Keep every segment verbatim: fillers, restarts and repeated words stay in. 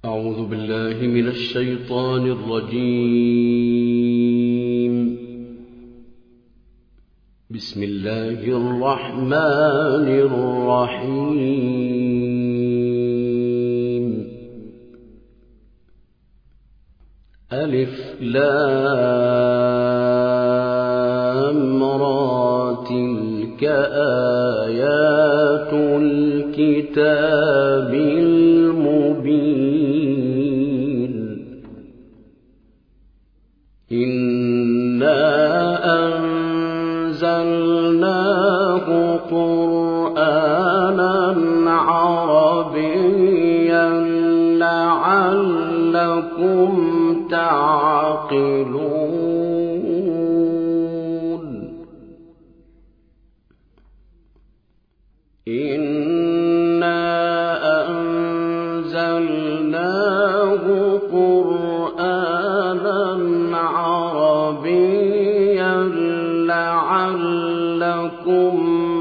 أعوذ بالله من الشيطان الرجيم. بسم الله الرحمن الرحيم. ألف لام را تلك آيات الكتاب المبين. إنا أنزلناه قرآنا عربيا لعلكم تعقلون. إنا أنزلناه قرآنا عربيا لعلكم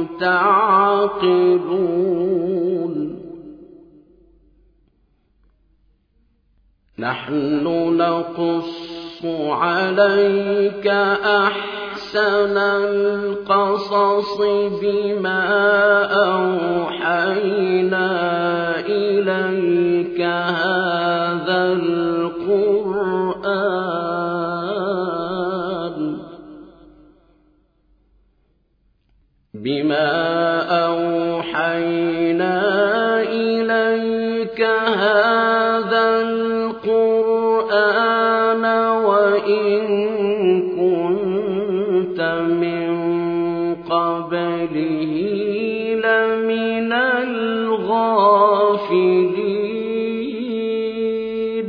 تعقلون. نحن نقص عليك أحسن القصص بما أوحينا إليك هذا القرآن بما أوحينا إليك هذا القرآن وإن كنت من قبله لمن الغافلين.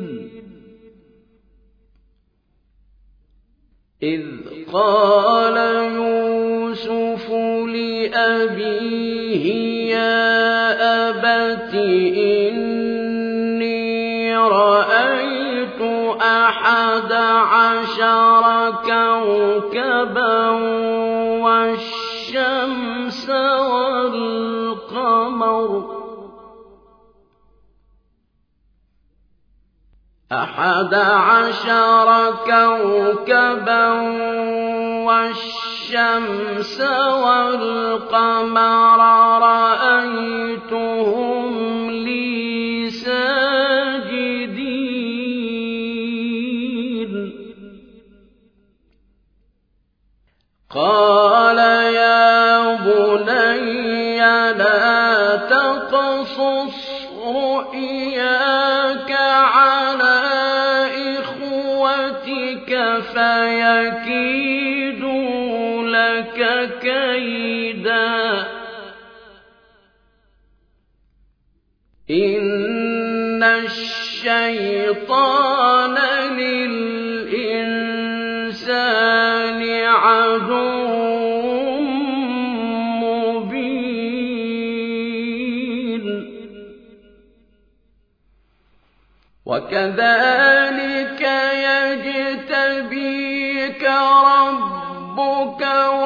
إذ قال يوسف لأبيه يا أبت إني رأيت أحد عشر كوكبا والشمس والقمر أحد عشر كوكبا والشمس والقمر رأيتهم لي ساجدين. قال يا بني لا تقصص رؤياك على إخوتك فيكيدوا لك كيدا إن الشيطان للإنسان عدو مبين. وكذلك يجتبيك ربك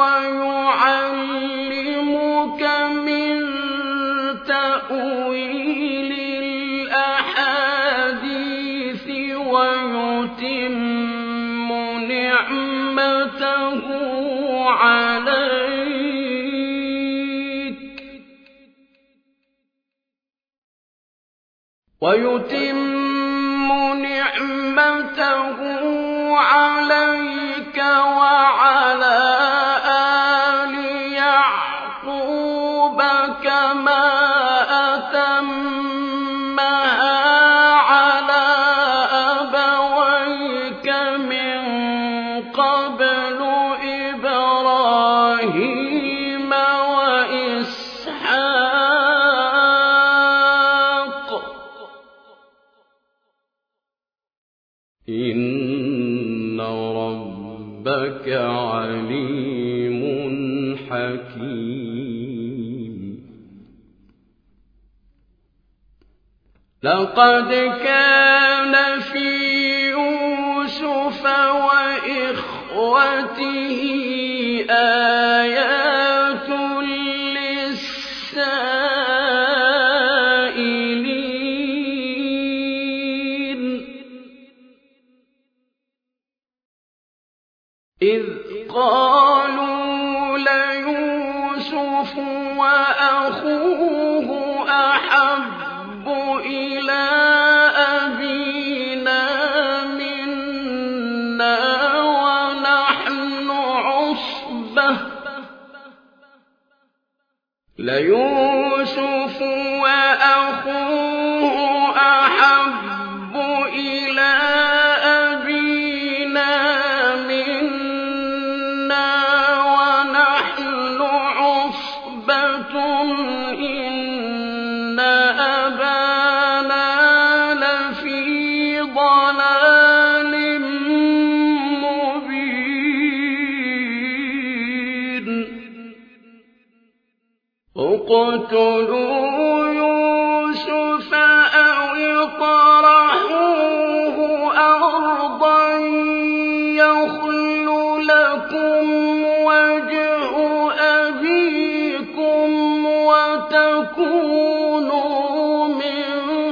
ويعلمك من تأويل الأحاديث ويتم نعمته عليك ويتم نعمته عليك وعلى آل يعقوب كما أتمها على أبويك من قبل إبراهيم وإسحاق إن ربك عليم حكيم. لقد كان في يوسف وإخوته آيات للسائلين. إذ قالوا ليوسف وأخوه أحب إلى أبينا منا ونحن عصبة ليوسف وأخوه أحب إلى أبينا منا ونحن عصبة إن أبانا لفي ضلال مبين اقتلوا يوسف أو اطرحوه أرضا يخل لكم وجه أبيكم وتكونوا من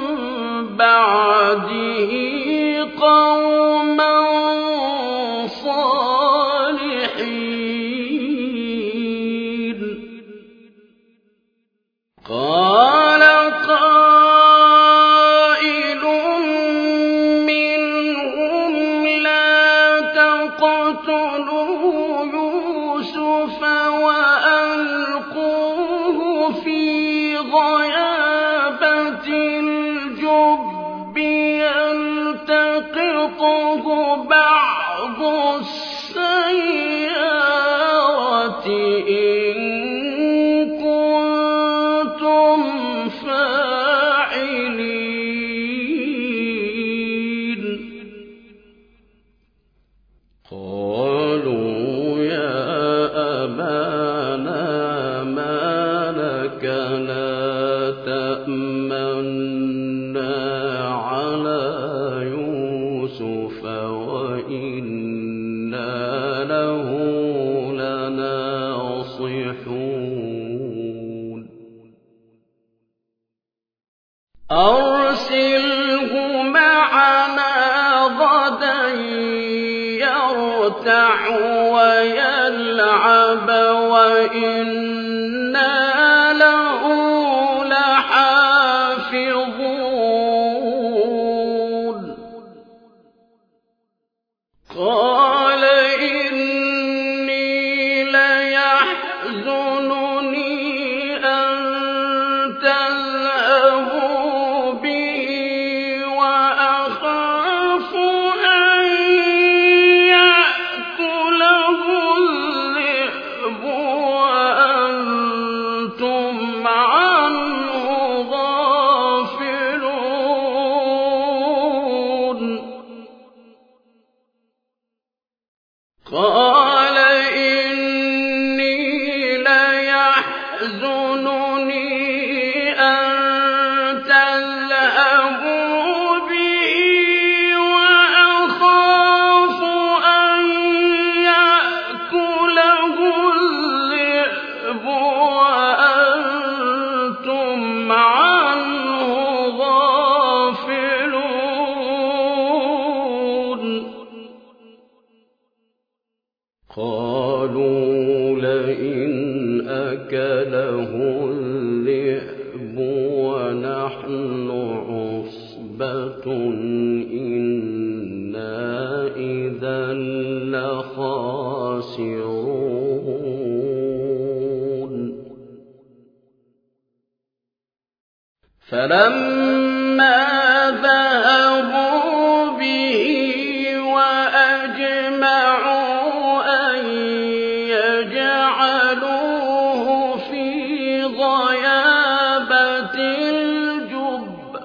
بعده قوما صالحين قال قائل منهم لا تقتلوا يوسف وألقوه في غيابة الجب يلتقطه بعض السيارة إن كنتم فاعلين قالوا يا أبانا ما لك لا تأمنا على يوسف وإنا له لناصحون أرسله معنا غدا يرتع ويلعب وإنا له لحافظون قال إني ليحزنني أن تذهبوا به وأخاف أن يأكله الذئب وأنتم عنه غافلون قال إني ليحزنني أن تذهبوا به وأخاف أن يأكله الذئب وأنتم عنه غافلون قالوا لئن أكله الذئب ونحن عصبة إنا إذا لخاسرون فلما ذهبوا به وأجمعوا أن يجعلوه في غيابة الجب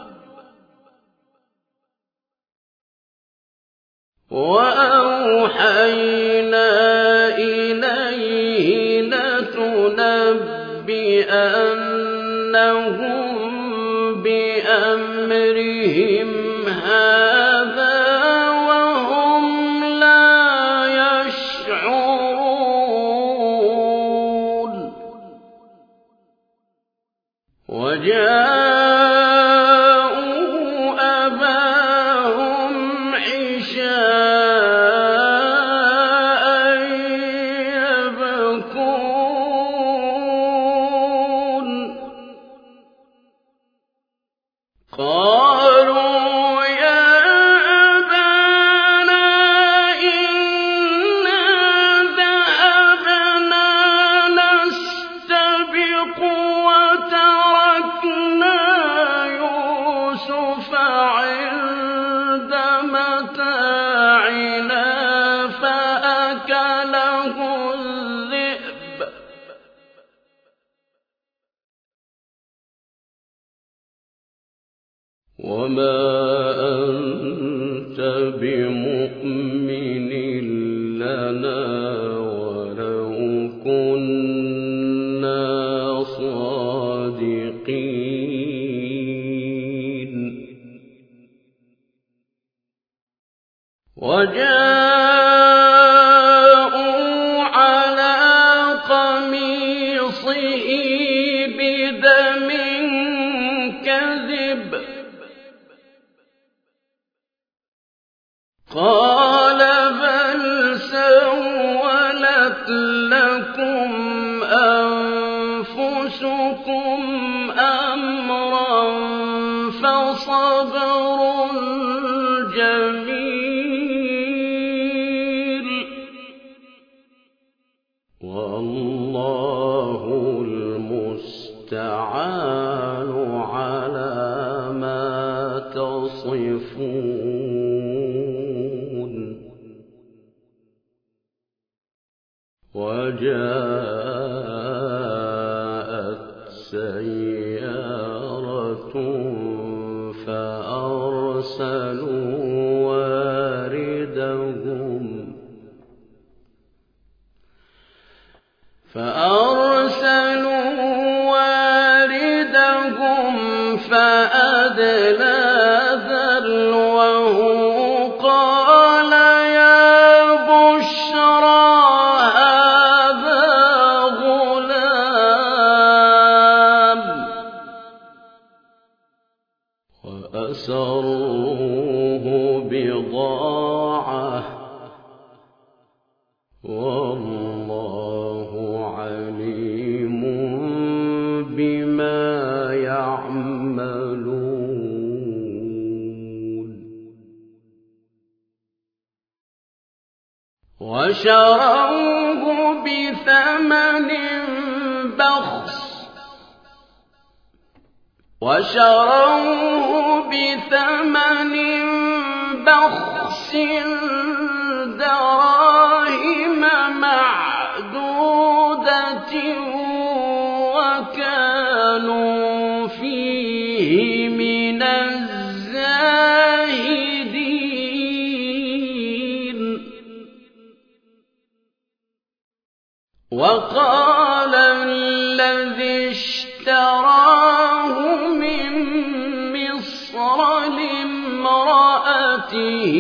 وأوحينا إليه لتنبئنهم بأمرهم هذا وهم لا يشعرون وجاءوا أباهم عشاء قالوا يا أبانا إنا ذهبنا نستبق وتركنا يوسف عند متاعنا فأكله الذئب وما أنت بمؤمن لنا ولو كنا صادقين وجاءوا على قميصه بدم كذب قال بل سولت لكم أنفسكم أمرا فصبر جميل والله المستعان على ما تصفون وجاءت سيارة فأرسلوا واردهم فأرسلوا واردهم فأدلى دلوه قال يا بشرى وأسروه بضاعة والله عليم بما يعملون وشروه بثمن بخس وشروه بثمن بخس دراهم معدودة وكانوا فيه من الزاهدين وقال الذي اشتراه من مصر لامرأته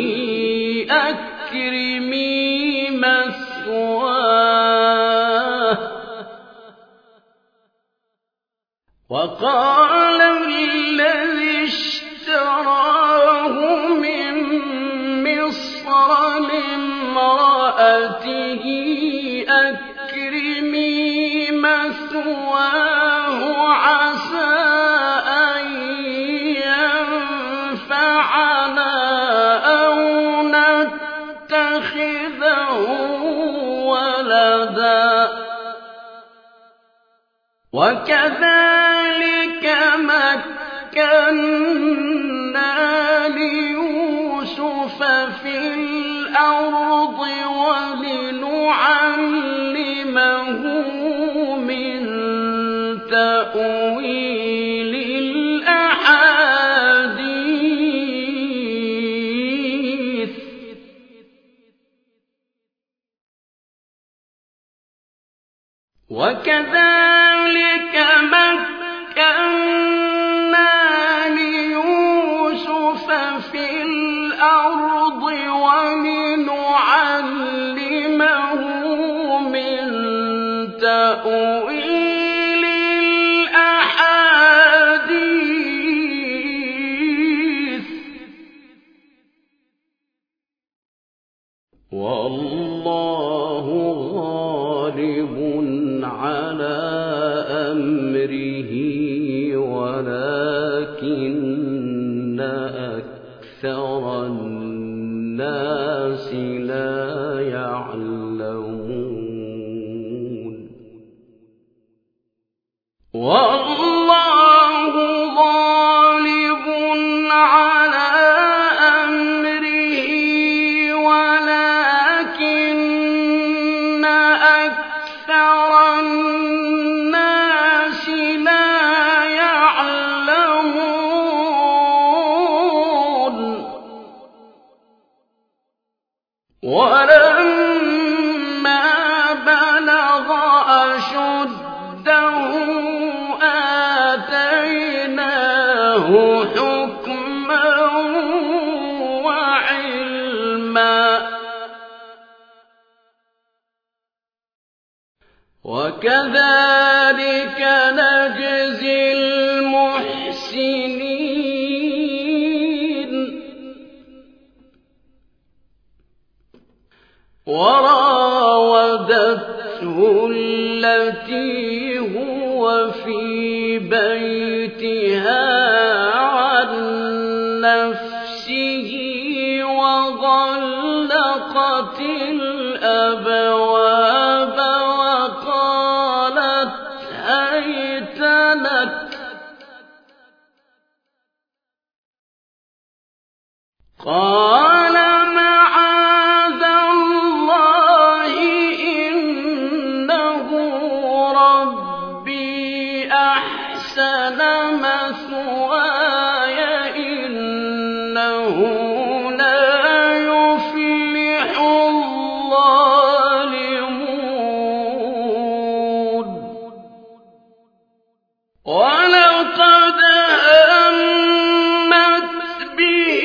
أكرمي مثواه وقال الذي اشتراه من مصر لامرأته أكرمي مثواه عسى أن ينفعنا أو نتخذه ولدا وكذلك مكنا ليوسف في الأرض ولنعلمه من تأويل الأحاديث وكذلك مكنا ليوسف في الأرض ولنعلمه من تأويل الأحاديث والله غالب على أمره ولكن أكثر الناس لا يعلمون والله غالب على أمره ولكن أكثر الناس لا يعلمون ولما بلغ أشده آتيناه حكما وعلما وكذلك نجزي المحسنين وراودته التي هو في بيتها عن نفسه وغلقت الأبواب وقالت هيت لك قال معاذ الله إنه ربي أحسن مثواي إنه لا يفلح الظالمون ولقد همت به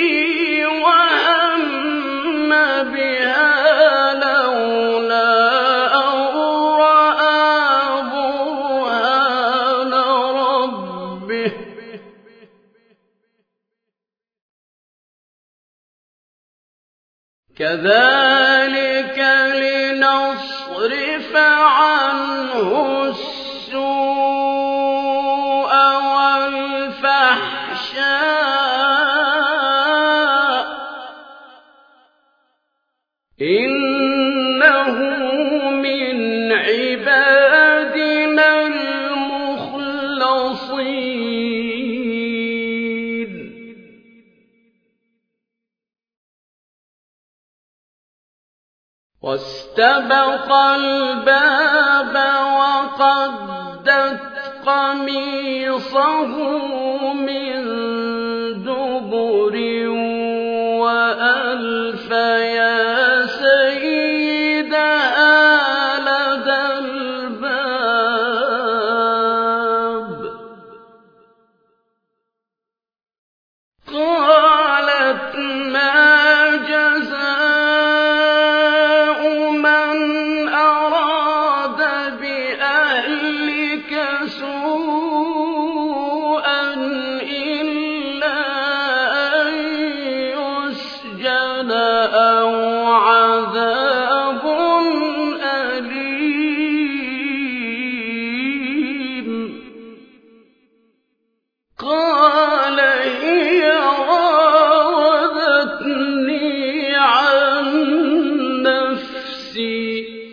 وهم بها لولا أن رأى برهان ربه كذلك لنصرف عنه السوء والفحشاء إنه من عبادنا المخلصين واستبق الباب وقدت قميصه من دبر وألف يا سيدها لدى الباب قالت ما جزاء من أراد بأهلك سوءا إلا أن يسجن أو عذاب أليم قال هي راودتني عن نفسي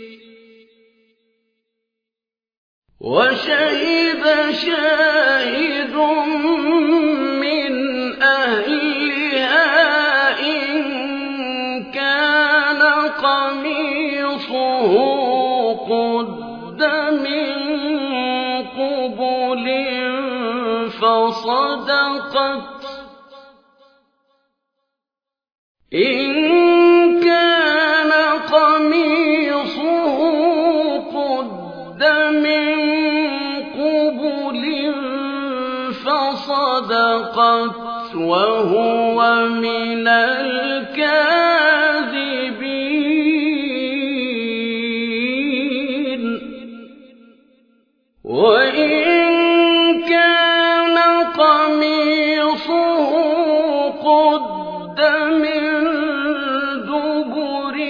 وشهد شاهد من أهلها إن كان قميصه قد من قبل فصدقت إن كان قميصه قد من قبل فصدقت وهو من الكاذبين وإن كان قميصه قد من دبر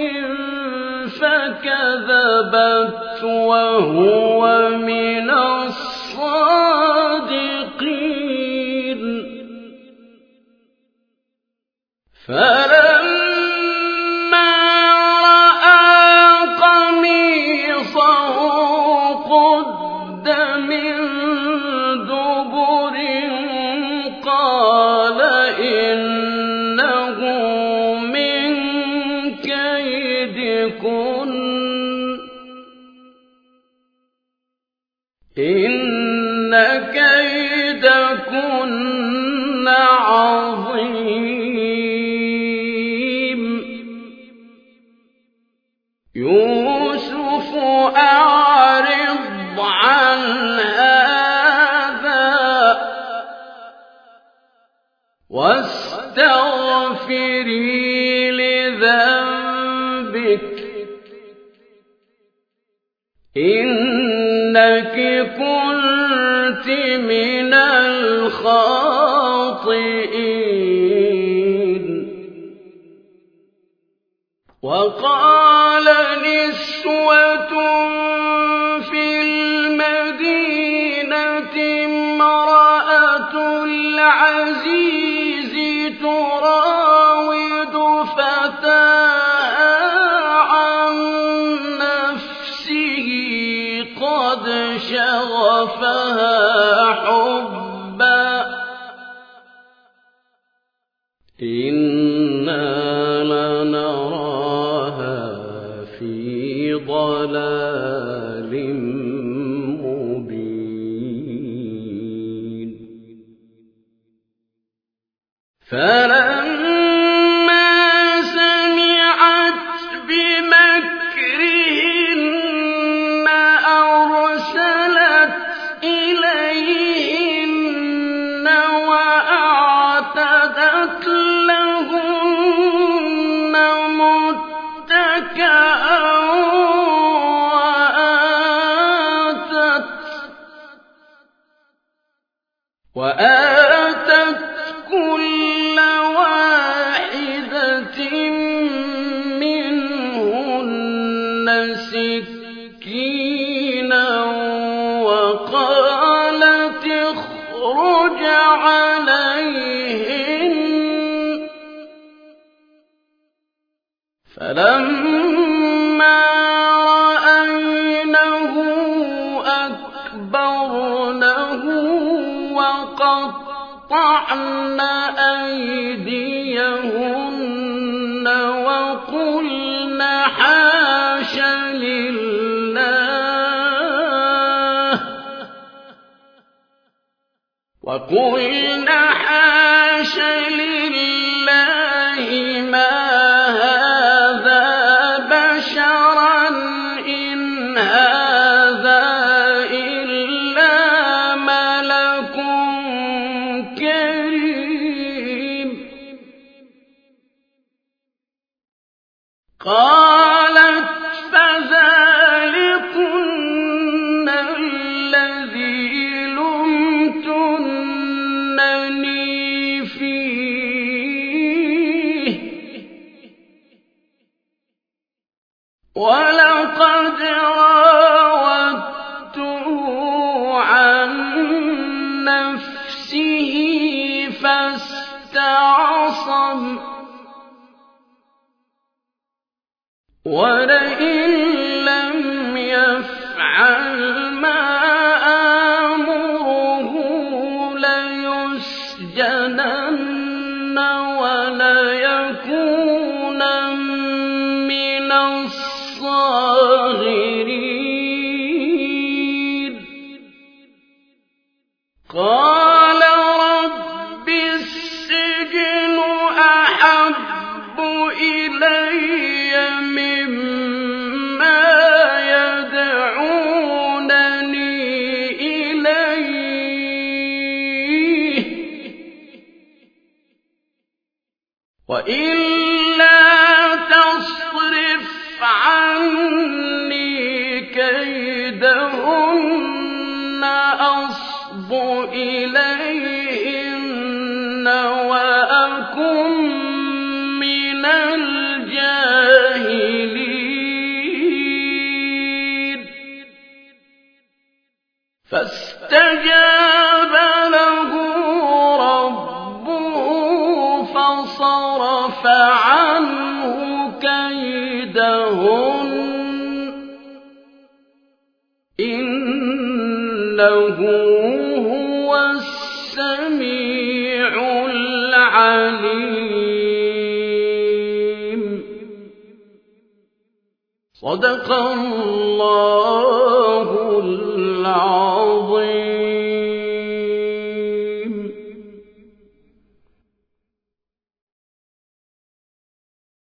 فكذبت وهو من الصادقين فلما رأى قميصه قد من دبر قال إنه من كيدكن إن كيدكن عظيم يوسف أعرض عن هذا واستغفري لذنبك إنك كنت من الخاطئين. وقال نسوة في المدينة امرأة العزيز تراود فتاها عن نفسه قد شغفها حبا إنا لنراها في ضلال مبين. فلما سمعت بمكرهن أرسلت إليهن وأعتدت لهن متكئا وآتت وآتت كل واحدة منهن سكينا وقالت اخرج عليهن. فلما رأينه أكبرنه وقطعن أيديهن وقلن حاش لله وقلن حاش لله ما هذا بشرا إن هذا إلا ملك كريم. قالت فذلكن الذي لمتنني فيه ولقد راودته عن نفسه فاستعصم ولئن لم يفعل ما آمره ليسجنن وليكونن من الصاغرين. قال رب السجن أحب إلي مما يدعونني إليه وإلا تصرف عني كيدهن أصب إليهن وأكن من الجاهلين. فاستجاب له ربه فصرف عنه كيدهن إنه هو السميع العليم. صدق الله العظيم.